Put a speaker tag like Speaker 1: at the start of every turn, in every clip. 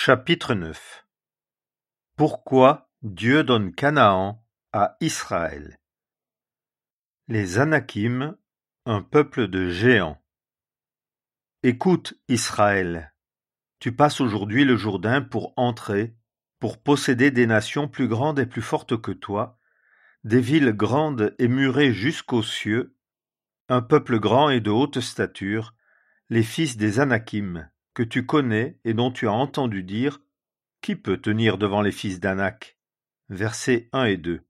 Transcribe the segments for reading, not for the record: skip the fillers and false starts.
Speaker 1: Chapitre 9. Pourquoi Dieu donne Canaan à Israël? Les Anakim, un peuple de géants. Écoute, Israël, tu passes aujourd'hui le Jourdain pour entrer, pour posséder des nations plus grandes et plus fortes que toi, des villes grandes et murées jusqu'aux cieux, un peuple grand et de haute stature, les fils des Anakim, que tu connais et dont tu as entendu dire: qui peut tenir devant les fils d'Anak? Versets 1 et 2.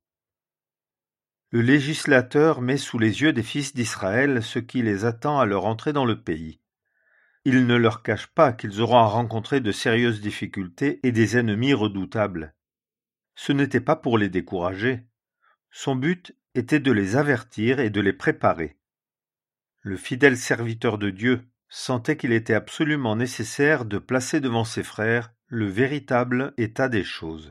Speaker 1: Le législateur met sous les yeux des fils d'Israël ce qui les attend à leur entrée dans le pays. Il ne leur cache pas qu'ils auront à rencontrer de sérieuses difficultés et des ennemis redoutables. Ce n'était pas pour les décourager. Son but était de les avertir et de les préparer. Le fidèle serviteur de Dieu sentait qu'il était absolument nécessaire de placer devant ses frères le véritable état des choses.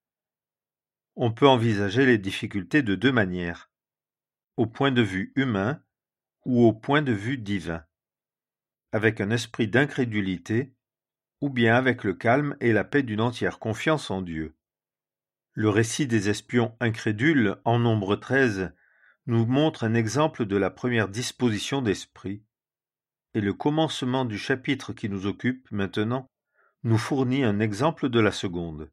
Speaker 1: On peut envisager les difficultés de deux manières, au point de vue humain ou au point de vue divin, avec un esprit d'incrédulité ou bien avec le calme et la paix d'une entière confiance en Dieu. Le récit des espions incrédules, en Nombre 13, nous montre un exemple de la première disposition d'esprit, et le commencement du chapitre qui nous occupe maintenant nous fournit un exemple de la seconde.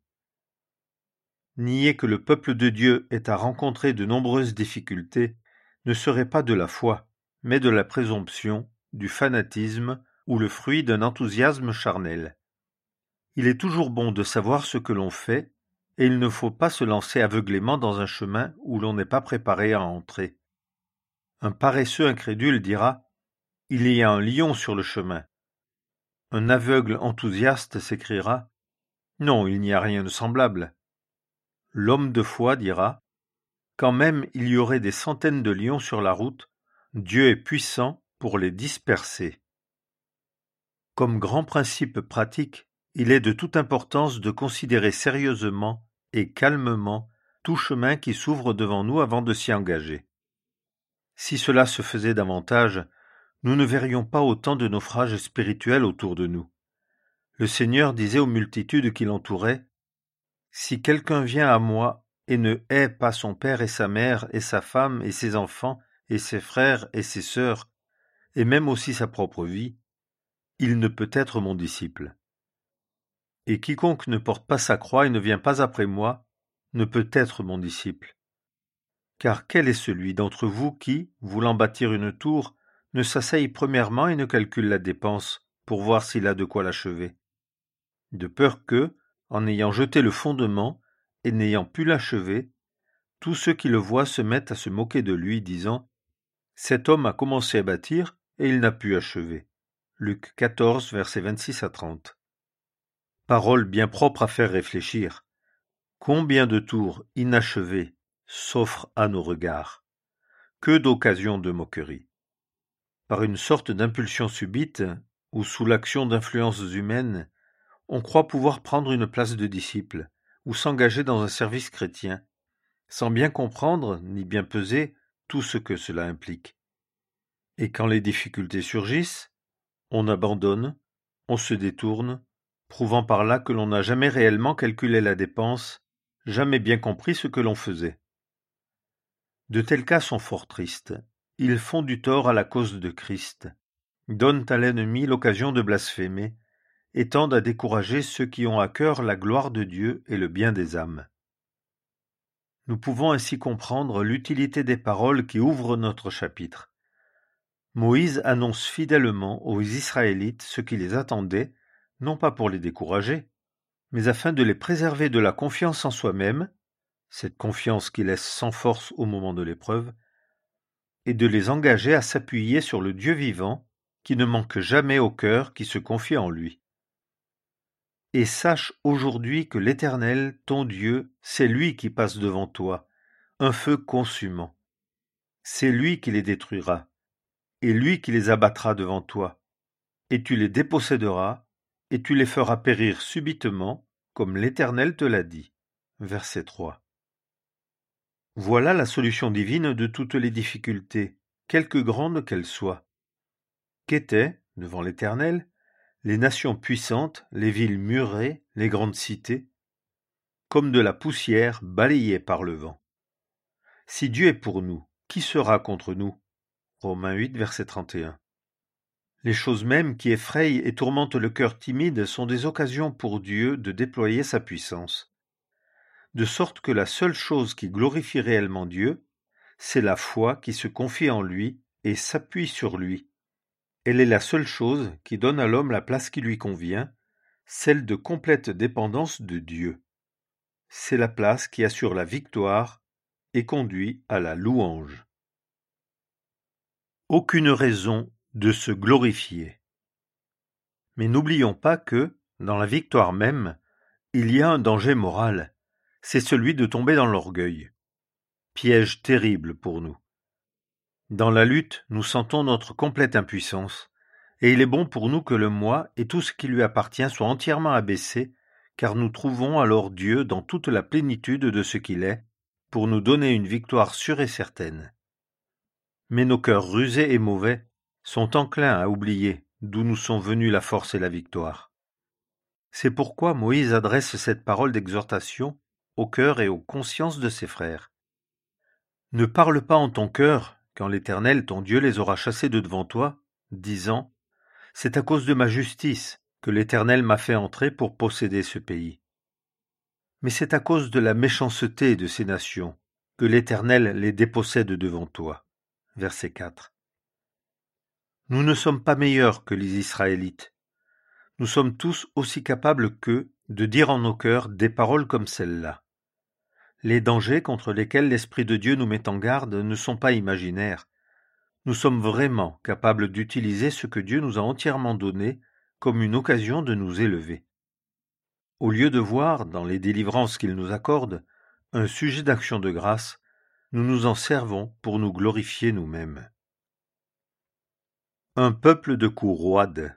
Speaker 1: Nier que le peuple de Dieu ait à rencontrer de nombreuses difficultés ne serait pas de la foi, mais de la présomption, du fanatisme ou le fruit d'un enthousiasme charnel. Il est toujours bon de savoir ce que l'on fait, et il ne faut pas se lancer aveuglément dans un chemin où l'on n'est pas préparé à entrer. Un paresseux incrédule dira: « Il y a un lion sur le chemin ». Un aveugle enthousiaste s'écriera: « Non, il n'y a rien de semblable ». L'homme de foi dira: « Quand même il y aurait des centaines de lions sur la route, Dieu est puissant pour les disperser. » Comme grand principe pratique, il est de toute importance de considérer sérieusement et calmement tout chemin qui s'ouvre devant nous avant de s'y engager. Si cela se faisait davantage, nous ne verrions pas autant de naufrages spirituels autour de nous. Le Seigneur disait aux multitudes qui l'entouraient: « Si quelqu'un vient à moi et ne hait pas son père et sa mère et sa femme et ses enfants et ses frères et ses sœurs, et même aussi sa propre vie, il ne peut être mon disciple. Et quiconque ne porte pas sa croix et ne vient pas après moi, ne peut être mon disciple. Car quel est celui d'entre vous qui, voulant bâtir une tour, ne s'asseye premièrement et ne calcule la dépense, pour voir s'il a de quoi l'achever? De peur que, en ayant jeté le fondement, et n'ayant pu l'achever, tous ceux qui le voient se mettent à se moquer de lui, disant: « Cet homme a commencé à bâtir, et il n'a pu achever. » Luc 14, versets 26 à 30. Parole bien propre à faire réfléchir. Combien de tours inachevées s'offrent à nos regards? Que d'occasions de moquerie! Par une sorte d'impulsion subite, ou sous l'action d'influences humaines, on croit pouvoir prendre une place de disciple, ou s'engager dans un service chrétien, sans bien comprendre ni bien peser tout ce que cela implique. Et quand les difficultés surgissent, on abandonne, on se détourne, prouvant par là que l'on n'a jamais réellement calculé la dépense, jamais bien compris ce que l'on faisait. De tels cas sont fort tristes. Ils font du tort à la cause de Christ, donnent à l'ennemi l'occasion de blasphémer, et tendent à décourager ceux qui ont à cœur la gloire de Dieu et le bien des âmes. Nous pouvons ainsi comprendre l'utilité des paroles qui ouvrent notre chapitre. Moïse annonce fidèlement aux Israélites ce qui les attendait, non pas pour les décourager, mais afin de les préserver de la confiance en soi-même, cette confiance qui laisse sans force au moment de l'épreuve, et de les engager à s'appuyer sur le Dieu vivant, qui ne manque jamais au cœur qui se confie en lui. Et sache aujourd'hui que l'Éternel, ton Dieu, c'est lui qui passe devant toi, un feu consumant. C'est lui qui les détruira, et lui qui les abattra devant toi, et tu les déposséderas, et tu les feras périr subitement, comme l'Éternel te l'a dit. Verset 3. Voilà la solution divine de toutes les difficultés, quelque grandes qu'elles soient. Qu'était, devant l'Éternel, les nations puissantes, les villes murées, les grandes cités, comme de la poussière balayée par le vent. Si Dieu est pour nous, qui sera contre nous? Romains 8, verset 31. Les choses mêmes qui effrayent et tourmentent le cœur timide sont des occasions pour Dieu de déployer sa puissance. De sorte que la seule chose qui glorifie réellement Dieu, c'est la foi qui se confie en lui et s'appuie sur lui. Elle est la seule chose qui donne à l'homme la place qui lui convient, celle de complète dépendance de Dieu. C'est la place qui assure la victoire et conduit à la louange. Aucune raison de se glorifier. Mais n'oublions pas que, dans la victoire même, il y a un danger moral, c'est celui de tomber dans l'orgueil. Piège terrible pour nous. Dans la lutte, nous sentons notre complète impuissance, et il est bon pour nous que le moi et tout ce qui lui appartient soient entièrement abaissés, car nous trouvons alors Dieu dans toute la plénitude de ce qu'il est, pour nous donner une victoire sûre et certaine. Mais nos cœurs rusés et mauvais sont enclins à oublier d'où nous sont venues la force et la victoire. C'est pourquoi Moïse adresse cette parole d'exhortation au cœur et aux consciences de ses frères. Ne parle pas en ton cœur, quand l'Éternel ton Dieu les aura chassés de devant toi, disant « C'est à cause de ma justice que l'Éternel m'a fait entrer pour posséder ce pays. » Mais c'est à cause de la méchanceté de ces nations que l'Éternel les dépossède devant toi. Verset 4. Nous ne sommes pas meilleurs que les Israélites. Nous sommes tous aussi capables qu'eux de dire en nos cœurs des paroles comme celle-là. Les dangers contre lesquels l'Esprit de Dieu nous met en garde ne sont pas imaginaires. Nous sommes vraiment capables d'utiliser ce que Dieu nous a entièrement donné comme une occasion de nous élever. Au lieu de voir, dans les délivrances qu'il nous accorde, un sujet d'action de grâce, nous nous en servons pour nous glorifier nous-mêmes. Un peuple de coups roides.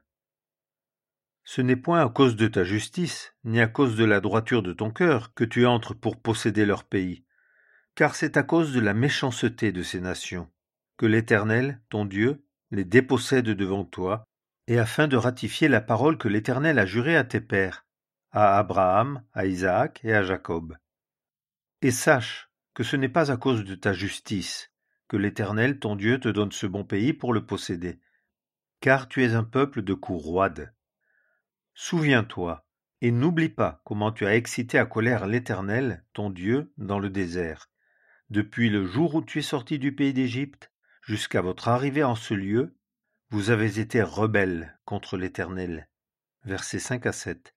Speaker 1: Ce n'est point à cause de ta justice, ni à cause de la droiture de ton cœur que tu entres pour posséder leur pays, car c'est à cause de la méchanceté de ces nations que l'Éternel, ton Dieu, les dépossède devant toi, et afin de ratifier la parole que l'Éternel a jurée à tes pères, à Abraham, à Isaac et à Jacob. Et sache que ce n'est pas à cause de ta justice que l'Éternel, ton Dieu, te donne ce bon pays pour le posséder, car tu es un peuple de coups roides. Souviens-toi, et n'oublie pas comment tu as excité à colère l'Éternel, ton Dieu, dans le désert, depuis le jour où tu es sorti du pays d'Égypte jusqu'à votre arrivée en ce lieu, vous avez été rebelles contre l'Éternel. Versets 5 à 7.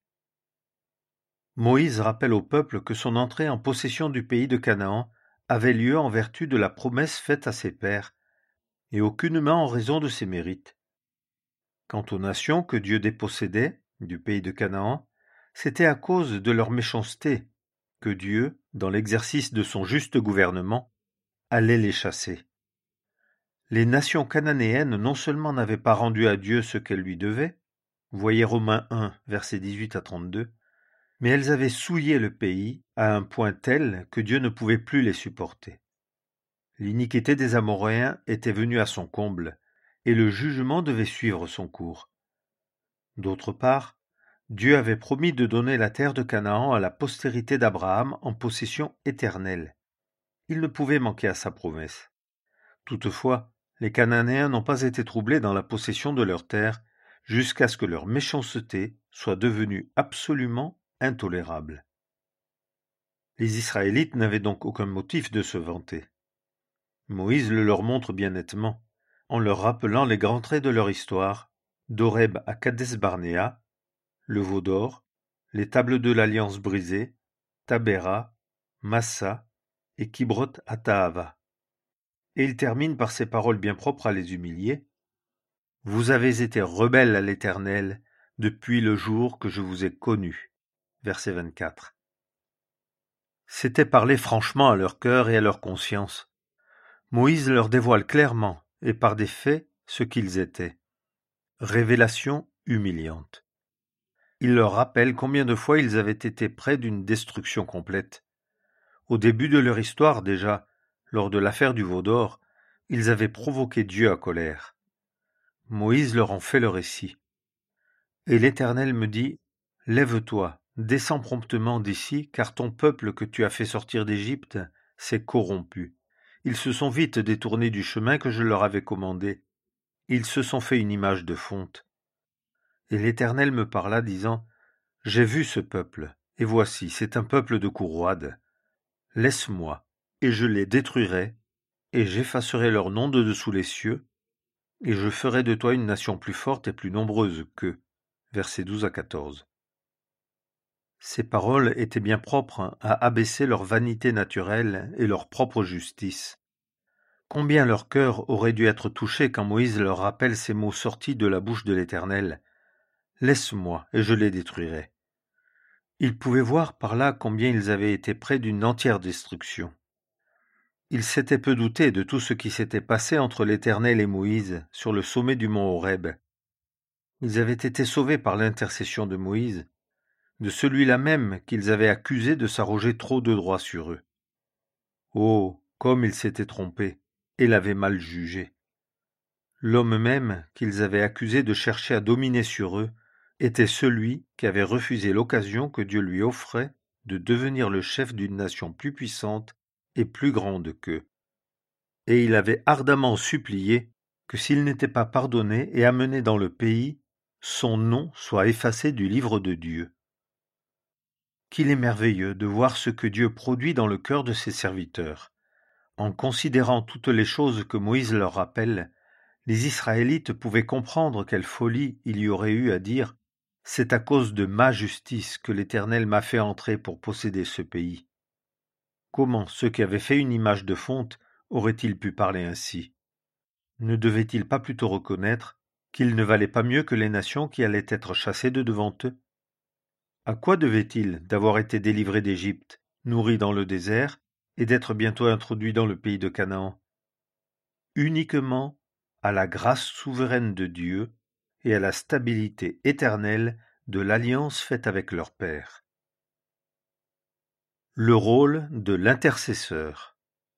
Speaker 1: Moïse rappelle au peuple que son entrée en possession du pays de Canaan avait lieu en vertu de la promesse faite à ses pères, et aucunement en raison de ses mérites. Quant aux nations que Dieu dépossédait du pays de Canaan, c'était à cause de leur méchanceté que Dieu, dans l'exercice de son juste gouvernement, allait les chasser. Les nations cananéennes non seulement n'avaient pas rendu à Dieu ce qu'elles lui devaient, voyez Romains 1, versets 18 à 32, mais elles avaient souillé le pays à un point tel que Dieu ne pouvait plus les supporter. L'iniquité des Amoréens était venue à son comble, et le jugement devait suivre son cours. D'autre part, Dieu avait promis de donner la terre de Canaan à la postérité d'Abraham en possession éternelle. Il ne pouvait manquer à sa promesse. Toutefois, les Cananéens n'ont pas été troublés dans la possession de leur terre jusqu'à ce que leur méchanceté soit devenue absolument intolérable. Les Israélites n'avaient donc aucun motif de se vanter. Moïse le leur montre bien nettement, en leur rappelant les grands traits de leur histoire, d'Horeb à Kadès-Barnéa, le veau d'or, les tables de l'alliance brisées, Tabéra, Massa et Kibroth Hattaava. Et il termine par ces paroles bien propres à les humilier. « Vous avez été rebelles à l'Éternel depuis le jour que je vous ai connus. » Verset 24. C'était parler franchement à leur cœur et à leur conscience. Moïse leur dévoile clairement et par des faits ce qu'ils étaient. Révélation humiliante. Il leur rappelle combien de fois ils avaient été près d'une destruction complète. Au début de leur histoire déjà, lors de l'affaire du veau d'or, ils avaient provoqué Dieu à colère. Moïse leur en fait le récit. Et l'Éternel me dit, lève-toi, descends promptement d'ici, car ton peuple que tu as fait sortir d'Égypte s'est corrompu. Ils se sont vite détournés du chemin que je leur avais commandé. Ils se sont fait une image de fonte. Et l'Éternel me parla, disant, j'ai vu ce peuple, et voici, c'est un peuple de cou roide. Laisse-moi, et je les détruirai, et j'effacerai leur nom de dessous les cieux, et je ferai de toi une nation plus forte et plus nombreuse qu'eux. Versets 12 à 14. Ces paroles étaient bien propres à abaisser leur vanité naturelle et leur propre justice. Combien leur cœur aurait dû être touché quand Moïse leur rappelle ces mots sortis de la bouche de l'Éternel. « Laisse-moi, et je les détruirai. » Ils pouvaient voir par là combien ils avaient été près d'une entière destruction. Ils s'étaient peu doutés de tout ce qui s'était passé entre l'Éternel et Moïse sur le sommet du mont Horeb. Ils avaient été sauvés par l'intercession de Moïse, de celui-là même qu'ils avaient accusé de s'arroger trop de droits sur eux. Oh, comme ils s'étaient trompés et l'avaient mal jugé. L'homme même qu'ils avaient accusé de chercher à dominer sur eux était celui qui avait refusé l'occasion que Dieu lui offrait de devenir le chef d'une nation plus puissante et plus grande qu'eux. Et il avait ardemment supplié que s'il n'était pas pardonné et amené dans le pays, son nom soit effacé du livre de Dieu. Qu'il est merveilleux de voir ce que Dieu produit dans le cœur de ses serviteurs. En considérant toutes les choses que Moïse leur rappelle, les Israélites pouvaient comprendre quelle folie il y aurait eu à dire « C'est à cause de ma justice que l'Éternel m'a fait entrer pour posséder ce pays. » Comment ceux qui avaient fait une image de fonte auraient-ils pu parler ainsi? Ne devaient-ils pas plutôt reconnaître qu'ils ne valaient pas mieux que les nations qui allaient être chassées de devant eux? À quoi devaient-ils d'avoir été délivrés d'Égypte, nourris dans le désert, et d'être bientôt introduits dans le pays de Canaan? Uniquement à la grâce souveraine de Dieu et à la stabilité éternelle de l'alliance faite avec leur Père. Le rôle de l'intercesseur.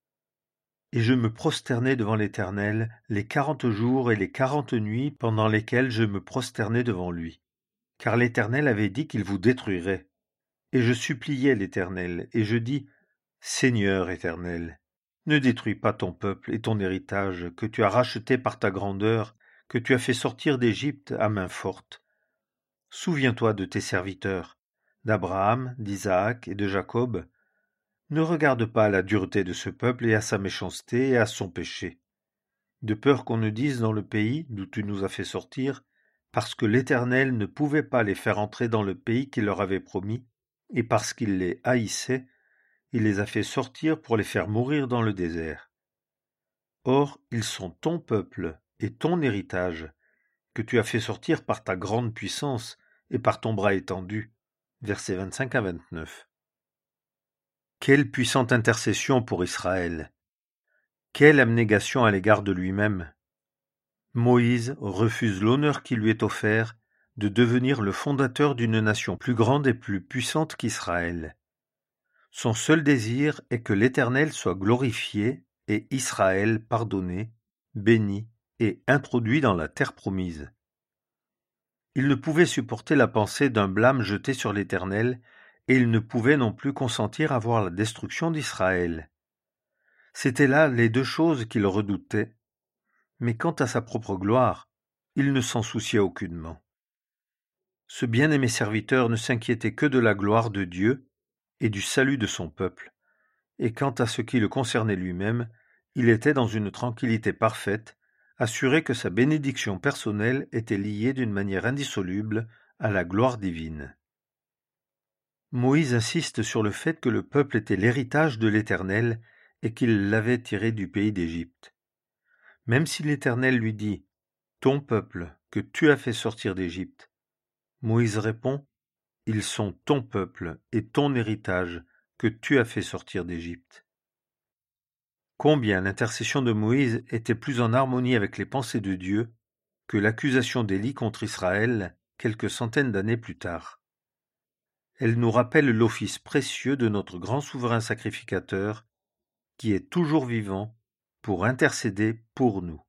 Speaker 1: Et je me prosternai devant l'Éternel les 40 jours et les 40 nuits pendant lesquelles je me prosternai devant lui. Car l'Éternel avait dit qu'il vous détruirait. Et je suppliai l'Éternel, et je dis, Seigneur éternel, ne détruis pas ton peuple et ton héritage que tu as racheté par ta grandeur, que tu as fait sortir d'Égypte à main forte. Souviens-toi de tes serviteurs, d'Abraham, d'Isaac et de Jacob. Ne regarde pas à la dureté de ce peuple et à sa méchanceté et à son péché, de peur qu'on ne dise dans le pays d'où tu nous as fait sortir, parce que l'Éternel ne pouvait pas les faire entrer dans le pays qu'il leur avait promis, et parce qu'il les haïssait, il les a fait sortir pour les faire mourir dans le désert. Or, ils sont ton peuple et ton héritage, que tu as fait sortir par ta grande puissance et par ton bras étendu. Versets 25 à 29. Quelle puissante intercession pour Israël! Quelle abnégation à l'égard de lui-même! Moïse refuse l'honneur qui lui est offert de devenir le fondateur d'une nation plus grande et plus puissante qu'Israël. Son seul désir est que l'Éternel soit glorifié et Israël pardonné, béni et introduit dans la terre promise. Il ne pouvait supporter la pensée d'un blâme jeté sur l'Éternel, et il ne pouvait non plus consentir à voir la destruction d'Israël. C'étaient là les deux choses qu'il redoutait, mais quant à sa propre gloire, il ne s'en souciait aucunement. Ce bien-aimé serviteur ne s'inquiétait que de la gloire de Dieu et du salut de son peuple, et quant à ce qui le concernait lui-même, il était dans une tranquillité parfaite, assuré que sa bénédiction personnelle était liée d'une manière indissoluble à la gloire divine. Moïse insiste sur le fait que le peuple était l'héritage de l'Éternel et qu'il l'avait tiré du pays d'Égypte. Même si l'Éternel lui dit « Ton peuple que tu as fait sortir d'Égypte », Moïse répond « Ils sont ton peuple et ton héritage que tu as fait sortir d'Égypte. » Combien l'intercession de Moïse était plus en harmonie avec les pensées de Dieu que l'accusation d'Élie contre Israël quelques centaines d'années plus tard. Elle nous rappelle l'office précieux de notre grand souverain sacrificateur qui est toujours vivant pour intercéder pour nous.